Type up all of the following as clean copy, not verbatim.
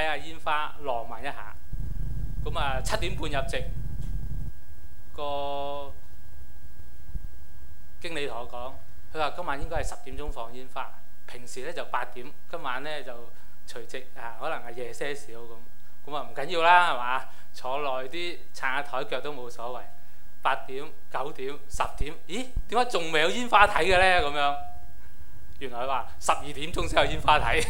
睇下煙花，浪漫一下。咁啊7點半入席，個經理同我講，佢話今晚應該係10點鐘放煙花，平時咧就8點，今晚咧就除夕可能係夜些少咁。咁啊唔緊要啦，係嘛？坐耐啲撐下台腳都冇所謂。8點、9點、10點，咦？點解仲未有煙花睇嘅咧？咁樣原來話12點鐘先有煙花睇。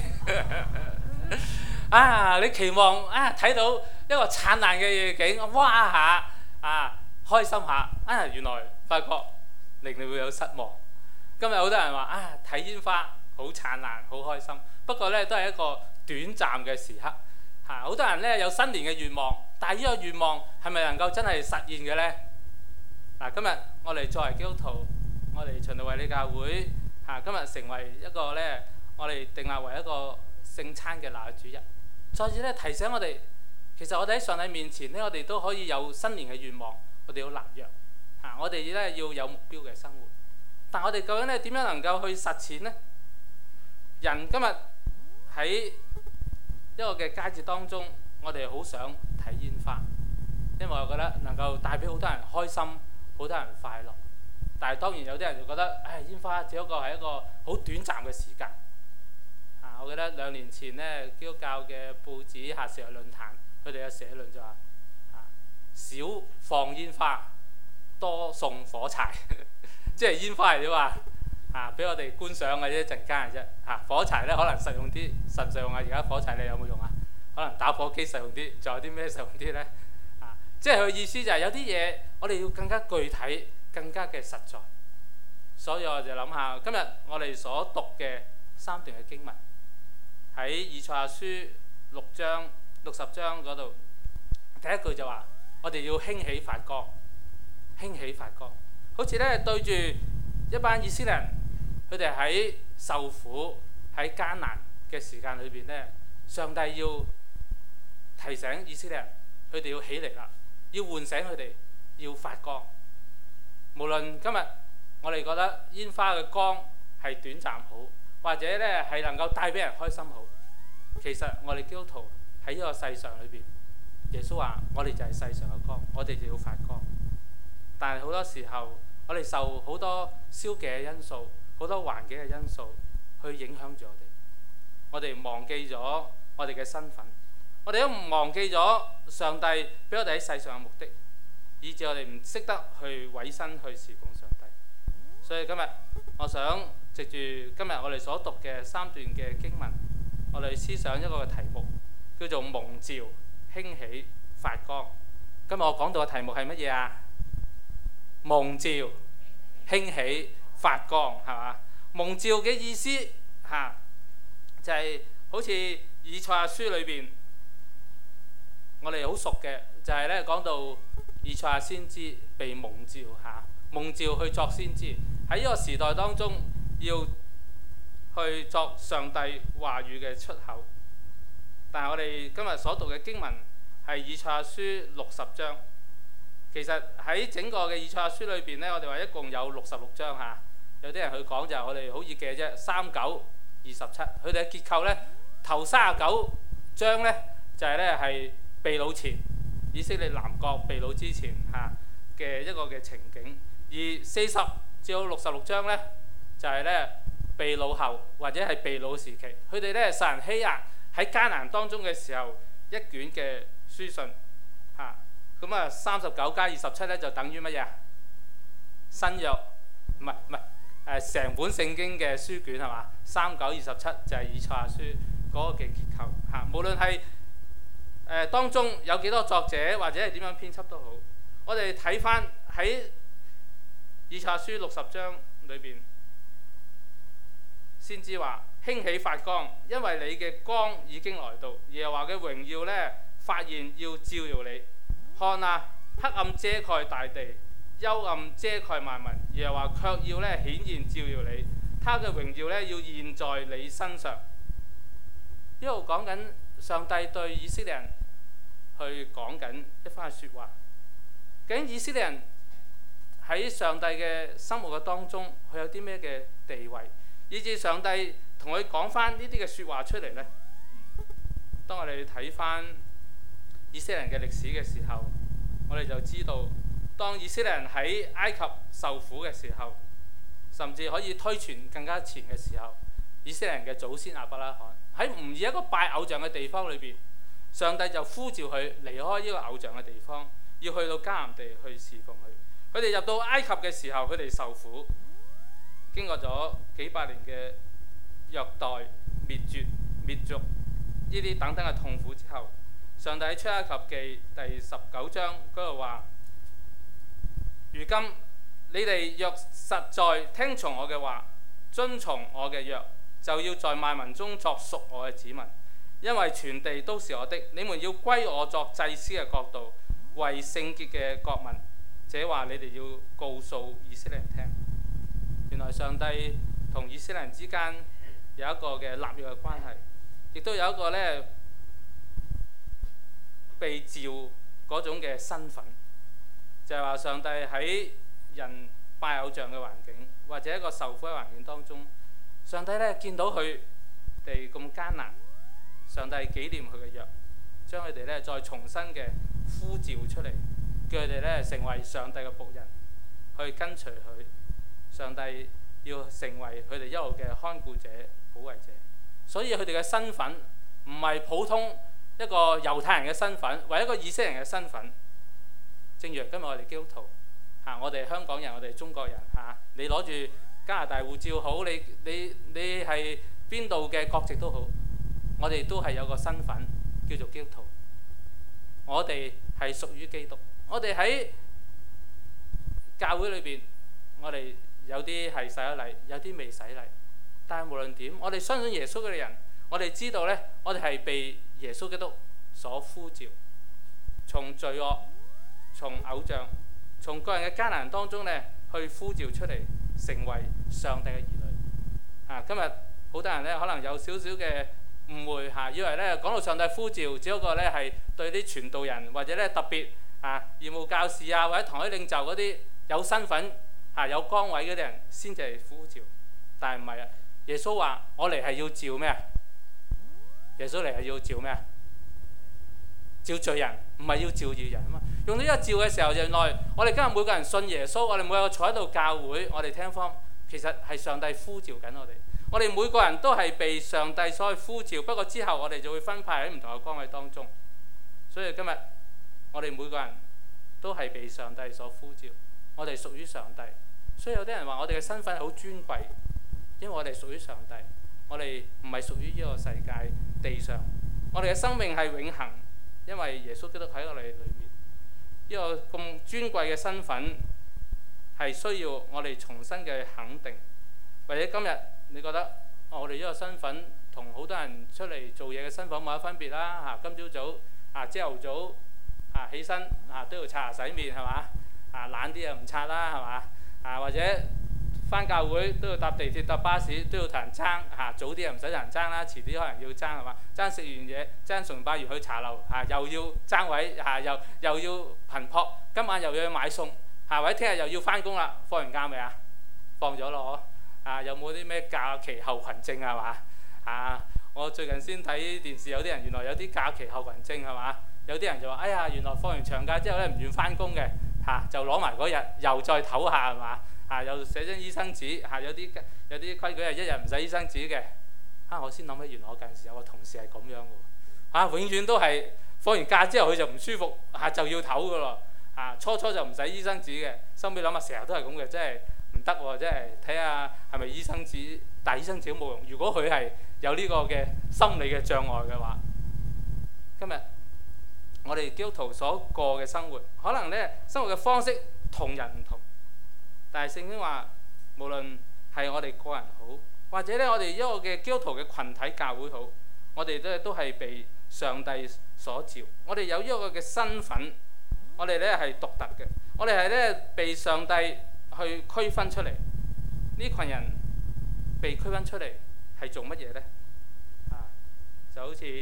你期望睇到一個燦爛嘅夜景，哇下開心下，原來發覺令你會有失望。今日好多人話睇煙花好燦爛，好開心，不過咧都係一個短暫嘅時刻。好多人咧有新年嘅願望，但係呢個願望係咪能夠真係實現嘅呢？今日我哋作為基督徒，我哋循道衛理教會今日成為一個咧，我哋定立為一個聖餐嘅禮主日，再次咧提醒我哋，其實我哋喺上帝面前咧，我哋都可以有新年嘅願望，我哋要立約我哋咧要有目標嘅生活。但我哋究竟咧點樣能夠去實踐呢？人今日喺一個嘅佳節當中，我哋好想睇煙花，因為我覺得能夠帶俾好多人開心，好多人快樂。但係當然有啲人就覺得，煙花只不過係一個好短暫嘅時間。我記得2年前呢，基督教嘅報紙夏時日論壇，佢哋嘅社論就話：少放煙花，多送火柴。即係煙花係點啊？俾我哋觀賞嘅啫，一陣間嘅啫。火柴咧可能實用啲，實唔實用啊？而家火柴你有冇用啊？可能打火機實用啲，仲有啲咩實用啲呢？即係佢意思就係有啲嘢我哋要更加具體、更加嘅實在。所以我就諗下，今日我哋所讀嘅3段嘅經文，喺以賽亞書60章嗰度，第一句就話：我哋要興起發光，興起發光。好似咧對住一班以色列人，佢哋喺受苦、喺艱難嘅時間裏邊咧，上帝要提醒以色列人，佢哋要起嚟啦，要喚醒佢哋，要發光。無論今日我哋覺得煙花嘅光係短暫好，或者咧係能夠帶俾人開心好，其實我哋基督徒喺呢個世上裏邊，耶穌話：我哋就係世上嘅光，我哋就要發光。但係好多時候，我哋受好多消極嘅因素、好多環境嘅因素去影響住我哋。我哋忘記咗我哋嘅身份，我哋都唔忘記咗上帝俾我哋喺世上嘅目的，以致我哋唔識得去委身去侍奉上帝。所以今日我想藉住今日我哋所讀嘅3段嘅經文，我哋思想一個題目，叫做蒙召興起發光。今日我講到嘅題目係乜嘢啊？蒙召興起發光，係嘛？蒙召嘅意思就係好似以賽亞書裏邊我哋好熟嘅，就係咧講到以賽亞先知被蒙召蒙召去作先知，喺呢個時代當中要去作上帝話語嘅出口。但係我哋今日所讀嘅經文係以賽亞書60章。其實喺整個嘅以賽亞書裏邊咧，我哋話一共有66章有啲人去講就係我哋好易記嘅啫，39、27。佢哋嘅結構咧，頭39章咧就係咧係被擄前，以色列南國被擄之前嘅一個嘅情景，而40至到66章咧就係咧被擄後或者係被擄時期，佢哋咧受人欺壓喺艱難當中嘅時候，一卷嘅書信咁39加27咧就等於乜嘢？新約唔係成本聖經嘅書卷係嘛？39、27就係以賽亞書嗰個嘅結構無論係當中有幾多作者或者係點樣編輯都好，我哋睇翻喺以賽亞書60章裏邊，先知話興起發光，因為你嘅光已經來到，耶和華嘅榮耀咧發現要照耀你。看啊，黑暗遮蓋大地，幽暗遮蓋萬民，耶和華卻要咧顯現照耀你，他嘅榮耀咧要現在你身上。呢度講緊上帝對以色列人去講緊一番説話。究竟以色列人喺上帝嘅生活嘅當中，佢有啲咩嘅地位，以致上帝同佢講翻呢啲嘅説話出嚟呢？ 當我哋睇翻以色列人嘅歷史嘅時候，我哋就知道，當以色列人喺埃及受苦嘅時候，甚至可以推傳更加前嘅時候，以色列人嘅祖先亞伯拉罕喺唔以一個拜偶像嘅地方裏邊，上帝就呼召佢離開呢個偶像嘅地方，要去到迦南地去侍奉佢。佢哋入到埃及嘅時候，佢哋受苦，經過咗幾百年嘅虐待、滅絕、滅族呢啲等等嘅痛苦之後，上帝喺出埃及記第19章嗰度話：如今你哋若實在聽從我嘅話，遵從我嘅約，就要在萬民中作屬我嘅子民，因為全地都是我的。你們要歸我作祭司嘅國度，為聖潔嘅國民。這話你哋要告訴以色列人聽。原來上帝同以色列人之間有一個嘅立約嘅關係，亦都有一個呢被召嗰種嘅身份，就係話上帝喺人拜偶像嘅環境，或者一個受苦嘅環境當中，上帝呢見到佢哋咁艱難，上帝紀念佢嘅約，將佢哋呢再重新嘅呼召出嚟，叫佢哋呢成為上帝嘅僕人，去跟隨佢。上帝要成為佢哋一路嘅看顧者、保衞者，所以佢哋嘅身份唔係普通一個猶太人嘅身份，或者一個以色列人嘅身份。正如今日我哋基督徒我哋香港人、我哋中國人你攞住加拿大護照好，你係邊度嘅國籍都好，我哋都係有個身份叫做基督徒。我哋係屬於基督，我哋喺教會裏邊，我哋有啲係洗咗禮，有啲未洗禮。但係無論點，我哋相信耶穌嘅人，我哋知道呢，我哋係被耶穌基督所呼召，從罪惡、從偶像、從個人嘅艱難當中呢，去呼召出嚟，成為上帝嘅兒女。今日好多人呢，可能有少少嘅誤會以為呢講到上帝呼召，只不過呢係對啲傳道人或者呢特別義務教士或者堂會領袖嗰啲有身份有崗位嗰啲人先至係呼召。但係唔係啊？耶穌話：我嚟係要召咩啊？耶穌嚟係要召咩啊？召罪人，唔係要召義人啊嘛。用到呢個召嘅時候，原來我哋今日每個人信耶穌，我哋每個坐喺度教會，我哋聽方，其實係上帝呼召緊我哋。我哋每個人都係被上帝所呼召，不過之後我哋就會分派喺唔同嘅崗位當中。所以今日我哋每個人都係被上帝所呼召，我哋屬於上帝。所以有啲人話我哋嘅身份好尊貴，因為我哋屬於上帝，我哋唔係屬於呢個世界地上。我哋嘅生命係永恆，因為耶穌基督喺我哋裏面。呢個咁尊貴嘅身份係需要我哋重新嘅肯定。或者今日你覺得我哋呢個身份同好多人出嚟做嘢嘅身份冇乜分別啦。今朝早朝頭早起身都要刷牙洗面係嘛？懶啲又唔刷啦係嘛？或者返教會都要搭地鐵搭巴士都要同人爭早啲又唔使同人爭啦，遲啲可能要爭係嘛？爭食完嘢爭崇拜完去茶樓又要爭位又要頻撲，今晚又要去買餸或者聽日又要返工啦。放完假未啊？放咗咯有冇啲咩假期後群症係嘛？我最近先睇電視，有啲人原來有啲假期後群症係嘛？有啲人就話：哎呀，原來放完長假之後咧唔願返工嘅就攞埋嗰日又再唞下係嘛？又寫張醫生紙有啲規矩係一日唔使醫生紙嘅。我先諗起原來我近時有個同事係咁樣嘅喎永遠都係放完假之後佢就唔舒服就要唞嘅咯初初就唔使醫生紙嘅，收尾諗下成日都係咁嘅，真係唔得喎！即係睇下係咪醫生紙，但係醫生紙都冇用。如果佢係有呢個嘅心理嘅障礙嘅話，今日我哋基督徒所過嘅生活，可能呢生活嘅方式同人唔同，但係聖經話，無論係我哋個人好，或者呢我哋一個嘅基督徒嘅群體教會好，我哋都係被上帝所召，我哋有一個嘅身份，我哋呢係獨特嘅，我哋係呢被上帝去區分出嚟。呢群人被區分出嚟係做乜嘢呢？就好似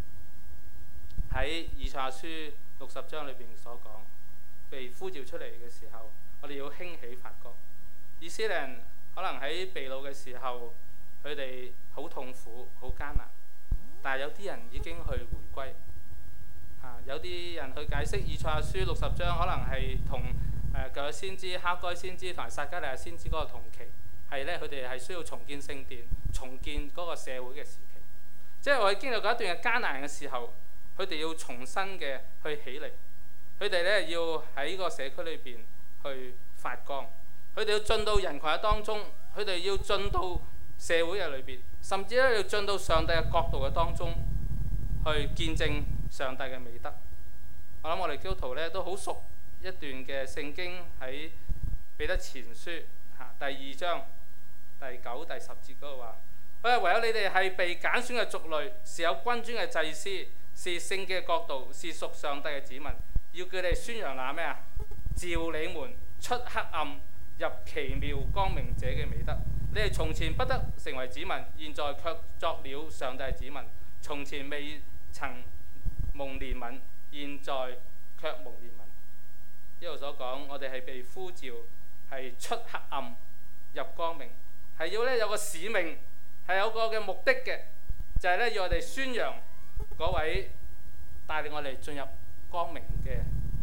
喺以賽亞書60章裏邊所講，被呼召出嚟嘅時候，我哋要興起發光。以色列人可能喺被擄嘅時候，佢哋好痛苦、好艱難， 但係有啲人已經去回歸。有啲人去解釋以賽亞書60章，可能係同舊約先知哈該先知同埋撒迦利亞先知嗰個同期，係咧佢哋係需要重建聖殿、重建嗰個社會嘅時期。即係我哋經歷過一段嘅艱難嘅時候，佢哋要重新嘅去起嚟，佢哋咧要喺個社區裏邊去發光，佢哋要進到人群嘅當中，佢哋要進到社會嘅裏邊，甚至咧要進到上帝嘅國度嘅當中，去見證上帝嘅美德。我諗我哋基督徒咧都好熟一段嘅聖經，喺彼得前書第2章第9、第10節嗰度話：佢話唯有你哋係被揀選嘅族類，是有君尊嘅祭司，是聖潔嘅國度，是屬上帝嘅子民，要叫你哋宣揚那咩啊？召你們出黑暗入奇妙光明者嘅美德。你哋從前不得成為子民，現在卻作了上帝嘅子民；從前未曾蒙憐憫，現在卻蒙憐憫。呢度所講，我哋係被呼召，係出黑暗入光明，係要咧有個使命，係有個嘅目的嘅，就係咧要我哋宣揚嗰位帶領我哋進入光明嘅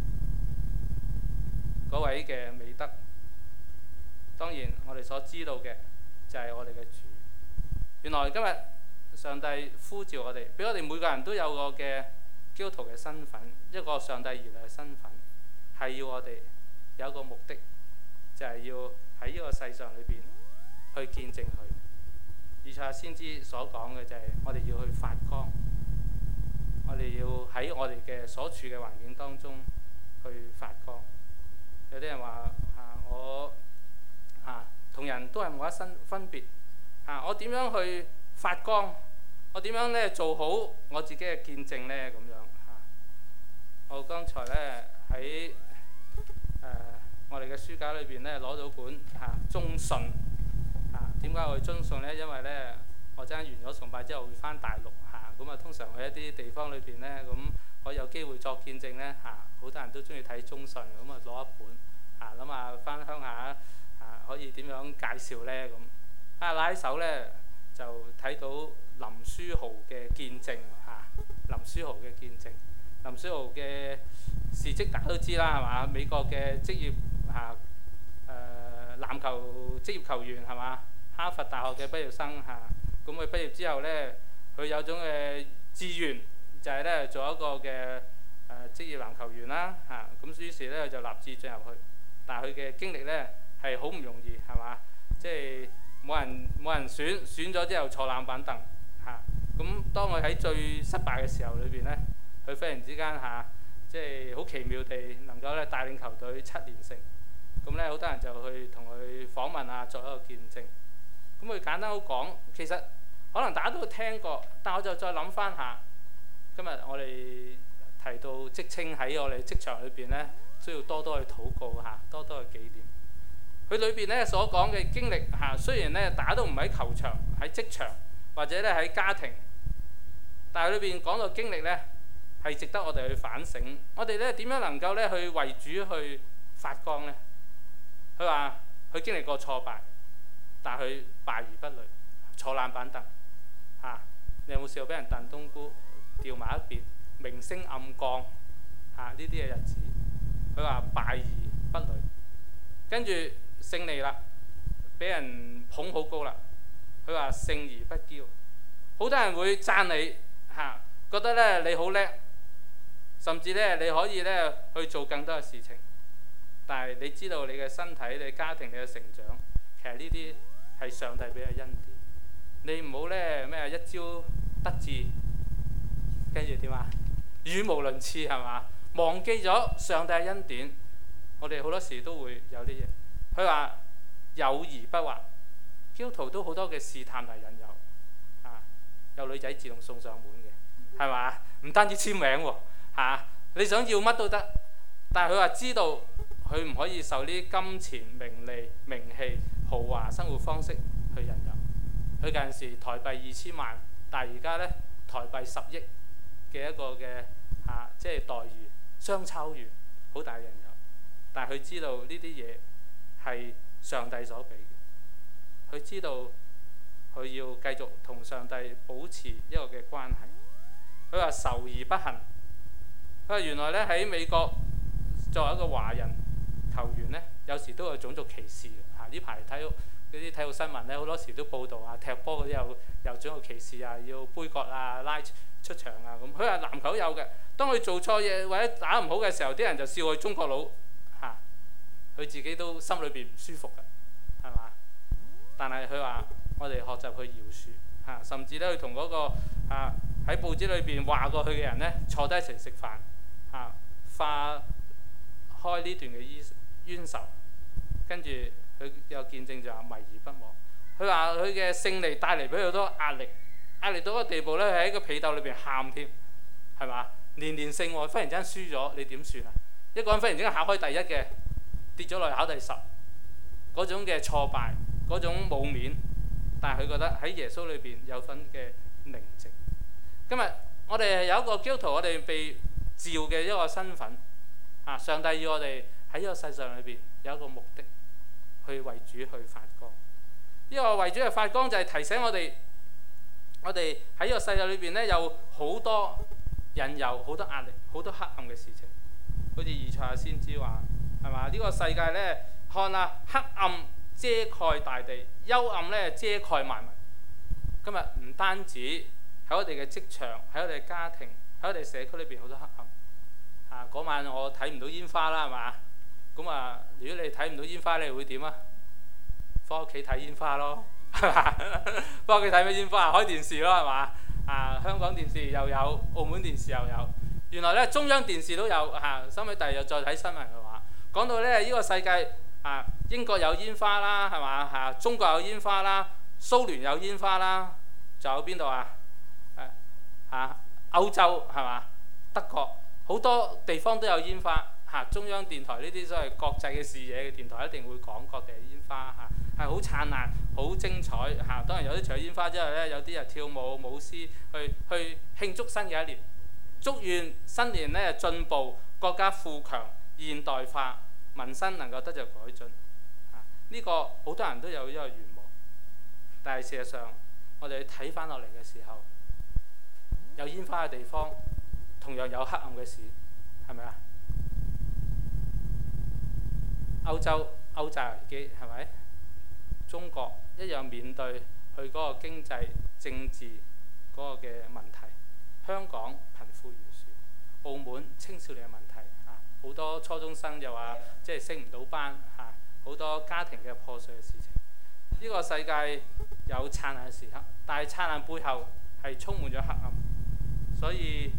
嗰位嘅美德。當然，我哋所知道嘅就係我哋嘅主。原來今日上帝呼召我哋，俾我哋每個人都有個嘅基督徒嘅身份，一個上帝兒女嘅身份，係要我哋有一個目的，就係要喺呢個世上裏邊去見證佢。以賽亞先知所講嘅就係我哋要去發光，我哋要喺我哋嘅所處嘅環境當中去發光。有啲人話我同人都係冇乜分別我點樣去發光？我點樣咧做好我自己嘅見證呢？咁樣我剛才咧喺我哋嘅書架裏邊咧攞到本中信點解我會中信呢？因為咧我陣間完咗崇拜之後會翻大陸咁通常去一啲地方裏邊咧咁我有機會作見證咧好多人都中意睇中信，咁攞一本諗下翻鄉下可以點樣介紹呢？咁拉手咧就睇到林書豪嘅見證林書豪嘅見證，林書豪嘅事蹟大家都知啦，係嘛？美國嘅職業籃球職業球員係嘛？哈佛大學嘅畢業生咁佢畢業之後咧，佢有種嘅志願就係咧做一個嘅職業籃球員啦咁於是咧就立志進入去，但係佢嘅經歷咧係好唔容易係嘛？即係冇人選咗之後坐冷板凳咁當佢喺最失敗嘅時候裏邊咧，佢忽然之間即係好奇妙地能夠咧帶領球隊7連勝。咁咧好多人就去同佢訪問作一個見證。咁佢簡單好講，其實可能大家都聽過，但我就再諗翻下，今日我哋提到職稱喺我哋職場裏邊咧，需要多多去禱告多多去紀念。佢裏邊咧所講嘅經歷雖然咧大家都唔喺球場、喺職場或者咧喺家庭，但係裏邊講到經歷咧係值得我哋去反省。我哋咧點樣能夠咧去為主去發光呢？佢話佢經歷過挫敗，但係佢敗而不餒，坐冷板凳你有冇試過俾人燉冬菇掉埋一邊，明星暗降呢啲嘅日子？佢話敗而不餒，跟住勝利啦，俾人捧好高啦。佢話勝而不驕，好多人會讚你覺得咧你好叻，甚至咧你可以咧去做更多嘅事情。但係你知道你嘅身體、你家庭、你嘅成長，其實呢啲係上帝俾嘅恩典。你唔好咧咩一朝得志，跟住點語無倫次係嘛？忘記咗上帝嘅恩典。我哋好多時都會有啲嘢。佢話有而不惑，基督徒都好多嘅試探同引誘有女仔自動送上門嘅係嘛？唔單止簽名喎你想要乜都得，但係佢話知道。佢唔可以受呢啲金錢、名利、名氣、豪華生活方式去引誘。佢嗰陣時台幣2000萬，但係而家咧台幣10億嘅一個嘅即係待遇相抽完，好大嘅引誘。但係佢知道呢啲嘢係上帝所俾嘅，佢知道佢要繼續同上帝保持一個嘅關係。佢話仇而不恨。佢話原來咧喺美國作為一個華人球員咧，有時都有種族歧視嘅。呢排睇嗰啲體育新聞咧，好多時都報道踢波嗰啲有種族歧視要杯葛拉出場咁。佢話籃球有嘅，當佢做錯嘢或者打唔好嘅時候，啲人就笑佢中國佬佢自己都心裏邊唔舒服嘅，係嘛？但係佢話我哋學習去饒恕甚至咧佢同嗰個喺報紙裏邊話過佢嘅人咧坐低一齊食飯化開呢段嘅冤仇，跟住佢有見證就話迷而不忘。佢話佢嘅勝利帶嚟俾佢好多壓力到個地步咧，佢喺個被竇裏邊喊添，係嘛？連勝忽然之間輸咗，你點算啊？一個人忽然之間考開第一嘅，跌咗落去考第10，嗰種嘅挫敗，嗰種冇面，但係佢覺得喺耶穌裏邊有份嘅寧靜。今日我哋有一個基督徒，我哋被召嘅一個身份上帝要我哋喺呢個世上裏邊有一個目的，去為主去發光。呢個為主去發光就係提醒我哋喺呢個世界裏邊咧有好多引誘、好多壓力、好多黑暗嘅事情。好似以賽亞先知話係嘛？呢個世界咧，看黑暗遮蓋大地，幽暗咧遮蓋萬民。今日唔單止喺我哋嘅職場，喺我哋嘅家庭，喺我哋社區裏邊好多黑暗。嗰晚我睇唔到煙花啦，係嘛？咁如果你睇唔到煙花，你會點啊？返屋企睇煙花咯，係嘛？返屋企睇咩煙花？開電視咯，係嘛？香港電視又有，澳門電視又有。原來咧中央電視都有收尾第二日再睇新聞嘅話，講到咧呢個世界英國有煙花啦，係嘛？中國有煙花啦，蘇聯有煙花啦，仲有邊度歐洲係嘛？德國好多地方都有煙花中央電台呢啲所謂國際嘅視野嘅電台一定會講各地嘅煙花係好燦爛、好精彩當然有啲除咗煙花之外咧，有啲人跳舞、舞獅去慶祝新嘅一年。祝願新年咧進步，國家富強、現代化，民生能夠得到改進。呢個好多人都有呢個願望，但係事實上，我哋睇翻落嚟嘅時候，有煙花嘅地方，同樣有黑暗嘅事，係咪啊？歐洲歐債危機係咪？中國一樣面對佢嗰個經濟、政治嗰個嘅問題。香港貧富懸殊，澳門青少年嘅問題好多初中生又話即係升唔到班好多家庭嘅破碎嘅事情。呢個世界有燦爛嘅時刻，但係燦爛背後係充滿咗黑暗，所以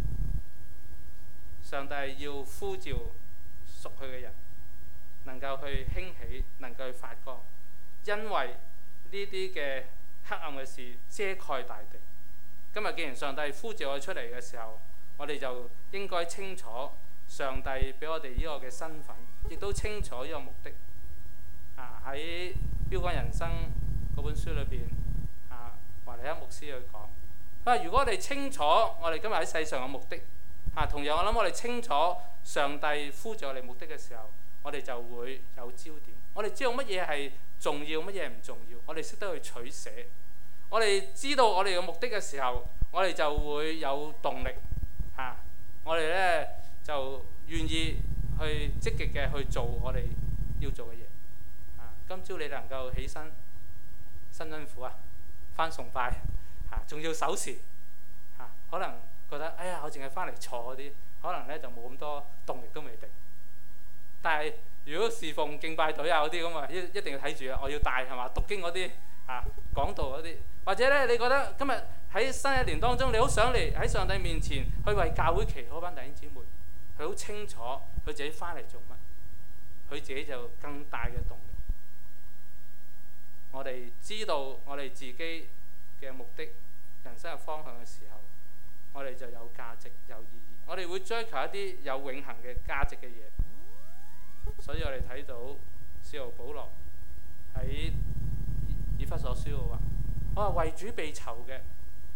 上帝要呼召屬佢嘅人，能夠去興起，能夠去發光，因為呢啲嘅黑暗嘅事遮蓋大地。今日既然上帝呼召我出嚟嘅時候，我哋就應該清楚上帝俾我哋呢個嘅身份，亦都清楚呢個目的。喺《標竿人生》嗰本書裏邊，華理克牧師去講，如果我哋清楚我哋今日喺世上嘅目的，同樣我諗我哋清楚上帝呼召我哋目的嘅時候，我哋就會有焦點。我哋知道乜嘢係重要，乜嘢唔重要，我哋識得去取捨。我哋知道我哋嘅目的嘅時候，我哋就會有動力我哋咧就願意去積極嘅去做我哋要做嘅嘢。今朝你能夠起身，辛苦返崇拜仲要守時可能覺得哎呀我淨係返嚟坐嗰啲，可能咧就冇咁多動力都未定。但係如果侍奉敬拜隊嗰啲咁一定要睇住我要帶係嘛，讀經嗰啲講道嗰啲。或者咧，你覺得今日喺新一年當中，你好想嚟喺上帝面前去為教會祈禱班弟兄姊妹，佢好清楚佢自己翻嚟做乜，佢自己就更大嘅動力。我哋知道我哋自己嘅目的、人生嘅方向嘅時候，我哋就有價值、有意義。我哋會追求一啲有永恆嘅價值嘅嘢。所以我哋睇到使徒保羅喺以弗所書嘅話。我話為主被囚嘅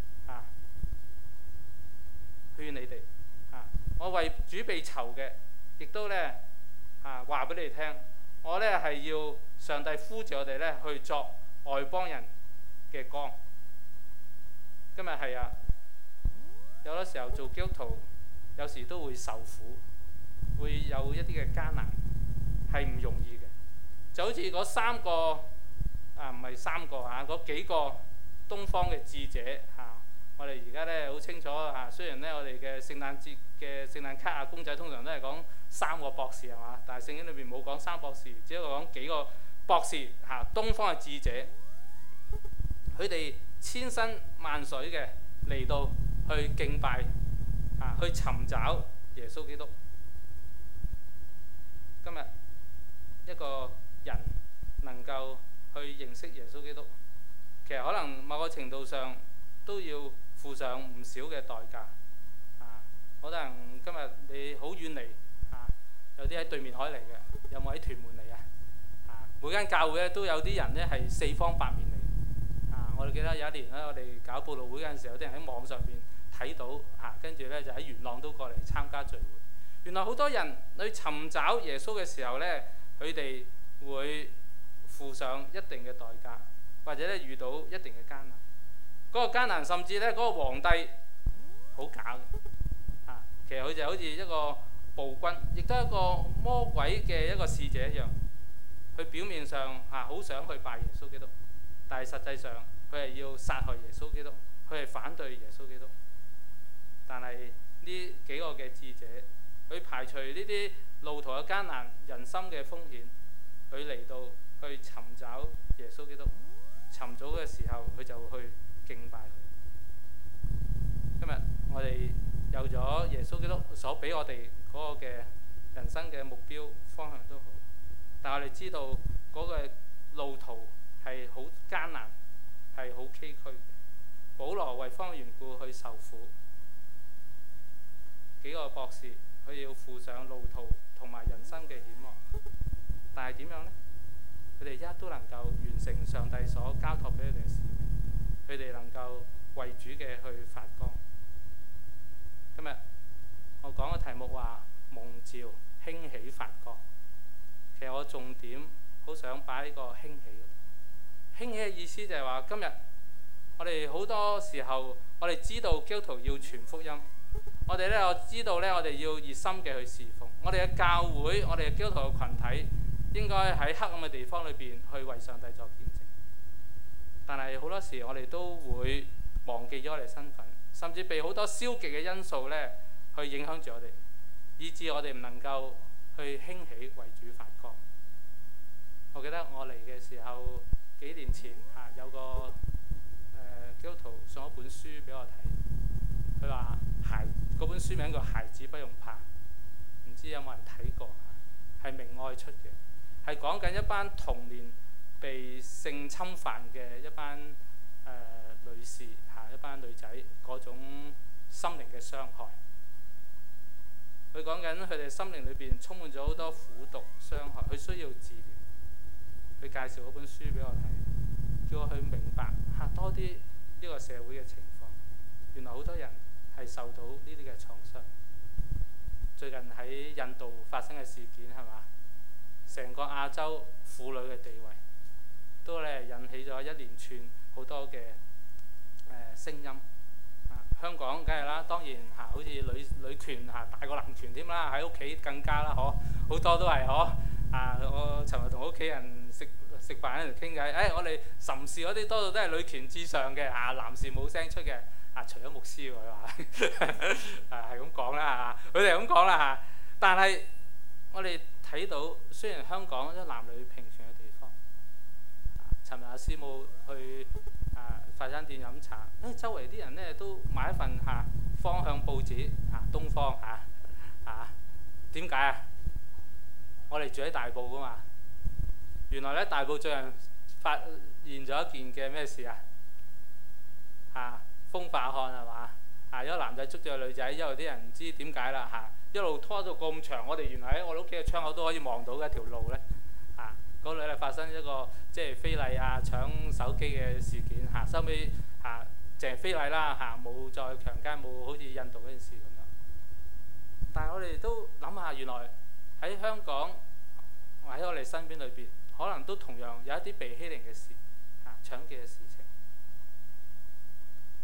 勸你哋我為主被囚嘅，亦都咧話俾你哋聽，我咧係要上帝呼召我哋咧去作外邦人嘅光。今日係啊，有啲時候做基督徒，有時都會受苦，會有一啲嘅艱難，係唔容易嘅。就好似嗰三個唔係三個嗰幾個東方嘅智者我哋而家咧好清楚雖然咧我哋嘅聖誕節嘅聖誕卡公仔通常都係講三個博士係嘛，但係聖經裏邊冇講三博士，只係講幾個博士東方嘅智者，佢哋千辛萬水嘅嚟到去敬拜去尋找耶穌基督。今日一個人能夠去認識耶穌基督，其實可能某個程度上都要付上唔少嘅代價。可能今日你好遠嚟有啲喺對面海嚟嘅，有冇喺屯門嚟每間教會咧都有啲人咧係四方八面嚟。我哋記得有一年咧，我哋搞佈道會嗰陣時候，有啲人喺網上邊睇到跟住咧就喺元朗都過嚟參加聚會。原來好多人去尋找耶穌嘅時候咧，佢哋會付上一定嘅代價，或者咧遇到一定嘅艱難。嗰個艱難甚至咧嗰個皇帝好假嘅其實佢就好似一個暴君，亦都係一個魔鬼嘅一個使者一樣。佢表面上好想去拜耶穌基督，但係實際上佢係要殺害耶穌基督，佢係反對耶穌基督。但係呢幾個嘅智者，佢排除呢啲路途嘅艱難、人心嘅風險，佢嚟到去尋找耶穌基督。尋找嘅時候，佢就去敬拜佢。今日我哋有咗耶穌基督所俾我哋嗰個嘅人生嘅目標方向都好，但我哋知道嗰個路途係好艱難，係好崎嶇嘅。保羅為方嘅緣故去受苦，幾個博士佢要付上路途同埋人生嘅險惡，但係點樣呢？佢哋一都能夠完成上帝所交託俾佢哋嘅使命，佢哋能夠為主嘅去發光。今日我講嘅題目話蒙召興起發光，其實我重點好想擺喺個興起嗰度。興起嘅意思就係話，今日我哋好多時候，我哋知道基督徒要傳福音，我哋咧我知道咧，我哋要熱心嘅去侍奉，我哋嘅教會，我哋嘅基督徒嘅群體，應該喺黑暗嘅地方裏邊去為上帝作見證。但係好多時我哋都會忘記咗我哋身份，甚至被好多消極嘅因素咧去影響住我哋，以致我哋唔能夠去興起為主發光。我記得我嚟嘅時候，幾年前有個基督徒送一本書俾我睇，佢話嗰本書名叫《孩子不用怕》，唔知有冇人睇過？係明愛出嘅，係講緊一班童年被性侵犯嘅一班女士一班女仔嗰種心靈嘅傷害。佢講緊佢哋心靈裏邊充滿咗好多苦毒傷害，佢需要治療。佢介紹嗰本書俾我睇，叫我去明白多啲呢個社會嘅情況。原來好多人係受到呢啲嘅創傷。最近喺印度發生嘅事件係嘛？成個亞洲婦女嘅地位都咧引起咗一連串好多嘅聲音。香港梗係啦，當然好似女權大過男權添啦，喺屋企更加啦，好多都係我尋日同屋企人食飯喺度傾偈，我哋岑氏嗰啲多數都係女權至上嘅，男士冇聲出嘅，除咗牧師佢話係咁講啦，佢哋咁講啦，但係我哋睇到雖然香港都男女平權嘅地方，尋日阿師母去快餐店飲茶，周圍啲人咧都買一份方向報紙東方點解啊？我哋住喺大埔噶嘛，原來咧大埔最近發現咗一件嘅咩事風化案係嘛？有個男仔捉住個女仔，因為啲人唔知點解啦一路拖到咁長，我哋原來喺我哋屋企嘅窗口都可以望到嘅一條路咧嗰女咧發生一個即係非禮搶手機嘅事件收尾淨係非禮啦冇再強姦，冇好似印度嗰件事咁樣。但係我哋都諗下，原來喺香港喺我哋身邊裏邊，可能都同樣有一啲被欺凌嘅事搶劫嘅事情。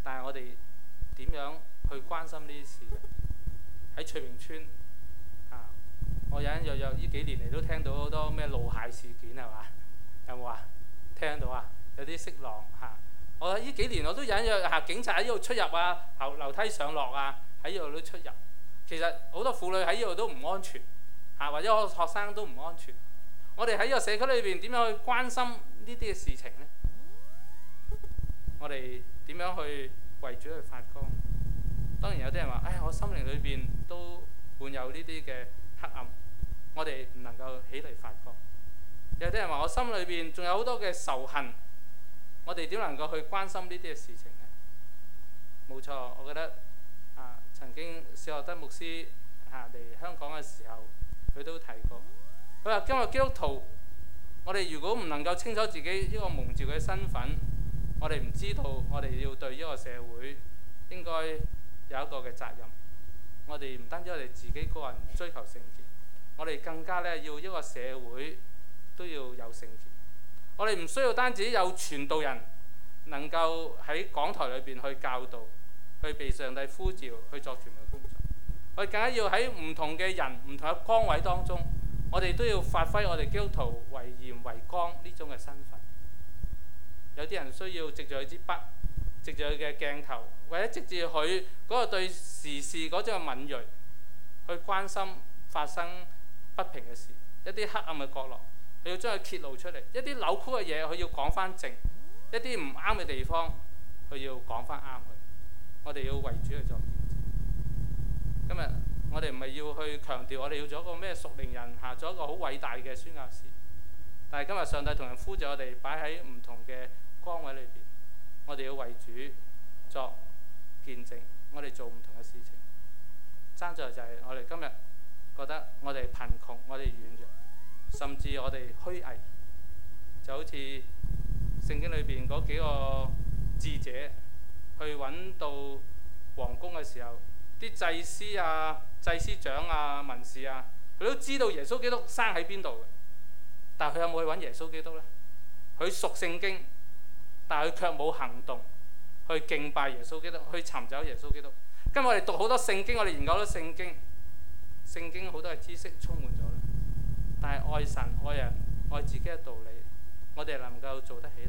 但係我哋點樣去關心呢啲事嘅？喺翠屏村我隱隱約約呢幾年嚟都聽到好多咩路蟹事件係嘛？有冇啊？聽到啊？有啲色狼我呢幾年我都隱約警察喺呢度出入樓梯上落喺呢度都出入。其實好多婦女喺呢度都唔安全或者學生都唔安全。我哋喺呢個社區裏邊點樣去關心呢啲嘅事情呢？我哋點樣去為主去發光？當然有啲人話：我心靈裏邊都伴有呢啲嘅黑暗，我哋唔能夠起嚟發光。有啲人話：我心裏邊仲有好多嘅仇恨，我哋點能夠去關心呢啲嘅事情呢？冇錯，我覺得曾經史學德牧師嚟香港嘅時候，佢都提過，佢話今日基督徒，我哋如果唔能夠清楚自己呢個蒙召嘅身份，我哋唔知道我哋要對呢個社會應該有一個嘅責任。我哋唔單止我哋自己個人追求聖潔，我哋更加要一個社會都要有聖潔。我哋唔需要單止有傳道人能夠喺講台裏邊去教導，去被上帝呼召去作傳道工作。我哋更加要喺唔同嘅人、唔同嘅崗位當中，我哋都要發揮我哋基督徒為鹽為光呢種嘅身份。有啲人需要藉住佢支筆，藉住佢嘅鏡頭，或者藉住佢嗰個對時事嗰種嘅敏鋭，去關心發生不平嘅事，一啲黑暗嘅角落，佢要將佢揭露出嚟；一啲扭曲嘅嘢，佢要講翻正；一啲唔啱嘅地方，佢要講翻啱佢。我哋要為主去做見證。今日我哋唔係要去強調我哋要做一個咩屬靈人做一個好偉大嘅宣教士，但係今日上帝同人呼召我哋擺喺唔同嘅崗位裏邊，我哋要為主作見證，我哋做唔同嘅事情。爭在就係我哋今日覺得我哋貧窮，我哋軟弱，甚至我哋虛偽，就好似聖經裏邊嗰幾個智者去揾到皇宮嘅時候，啲祭司祭司長文士佢都知道耶穌基督生喺邊度嘅，但係佢有冇去揾耶穌基督呢？佢熟聖經，但係佢卻冇行動去敬拜耶穌基督，去尋找耶穌基督。今日我哋讀好多聖經，我哋研究好多聖經，聖經好多嘅知識充滿咗啦，但係愛神、愛人、愛自己嘅道理，我哋能夠做得起嚟。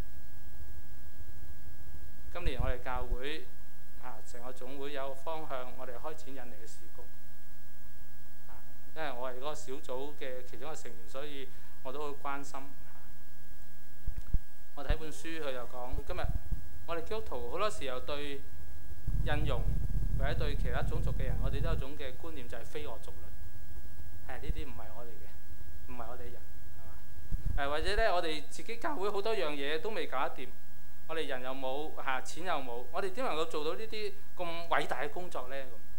今年我哋教會成個總會有個方向，我哋開展印尼嘅事工。因為我係嗰個小組嘅其中一個成員，所以我都好關心。我睇本書，佢就講今日我哋基督徒好多時候對印傭或者對其他種族嘅人，我哋都有一種嘅觀念，就係非我族類。呢啲唔係我哋嘅，唔係我哋人，係嘛？或者咧，我哋自己教會好多樣嘢都未搞得掂。我哋人又冇錢又冇，我哋點能夠做到呢啲咁偉大嘅工作呢？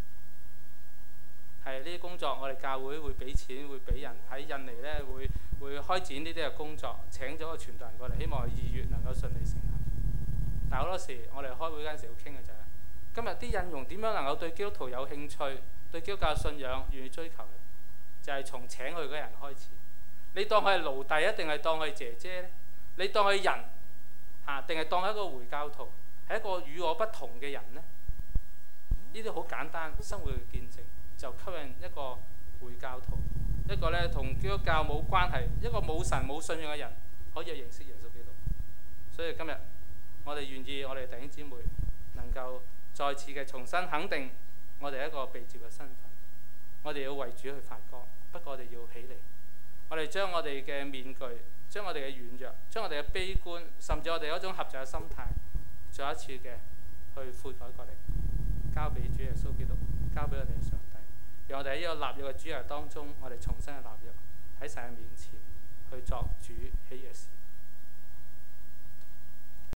係呢啲工作，我哋教會會俾錢，會俾人喺印尼呢會開展呢啲嘅工作，請咗個傳道人過嚟，希望2月能夠順利成行。但係好多時我哋開會嗰陣時要傾嘅就係今日啲印傭點樣能夠對基督徒有興趣，對基督教信仰願意追求呢？就係從請佢嗰人開始。你當佢係奴隸，定係當佢係姐姐呢？你當佢人定係當一個回教徒，係一個與我不同嘅人呢？呢啲好簡單生活嘅見證，就吸引一個回教徒，一個呢同基督教冇關係，一個冇神冇信仰嘅人，可以認識耶穌基督。所以今日我哋願意，我哋弟兄姊妹能夠再次嘅重新肯定我哋一個被召嘅身份。我哋要為主去發光，不過我哋要起嚟，我哋將我哋嘅面具，將我哋嘅軟弱，將我哋嘅悲觀，甚至我哋嗰種狹窄嘅心態，再一次嘅去悔改過嚟，交俾主耶穌基督，交俾我哋上帝，讓我哋喺呢個立約嘅主日當中，我哋重新嘅立約喺神嘅面前去作主喜悅嘅事。